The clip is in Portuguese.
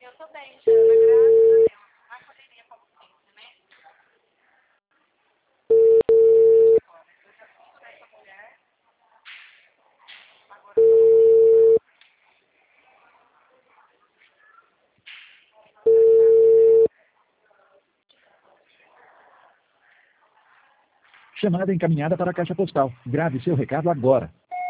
Eu tô bem, Jana, graças a Deus. Na correria, como sempre, né? Agora, eu já fiz pra essa mulher. Agora eu tô... Chamada encaminhada para a caixa postal. Grave seu recado agora.